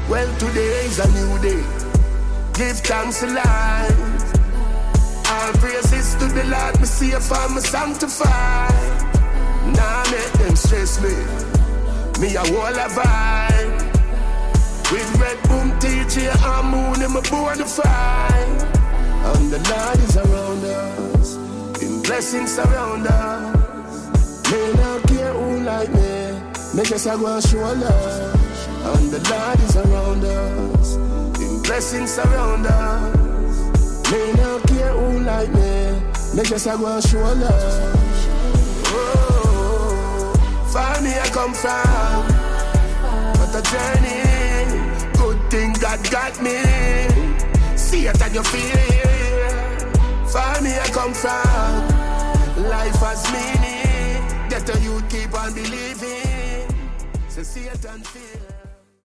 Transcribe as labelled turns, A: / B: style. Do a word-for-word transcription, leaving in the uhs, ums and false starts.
A: Well, today is a new day. Give thanks to life. All praises to the Lord, me safe and me sanctified. Nah, make them stress me. Me a whole a vibe. With Red Boom, T J and Moon in my born fight. And the Lord is around us. In blessings surround us. Me not care who like me. Me just a go and show love. And the Lord is around us. In blessings surround us. Me not care who like me. Me just a go and show love. Oh, far me I come from. But a journey. Good thing God got me. See it and you feel it. Far me I come from. Life has meaning. Get a youth keep on believing. So see it and feel.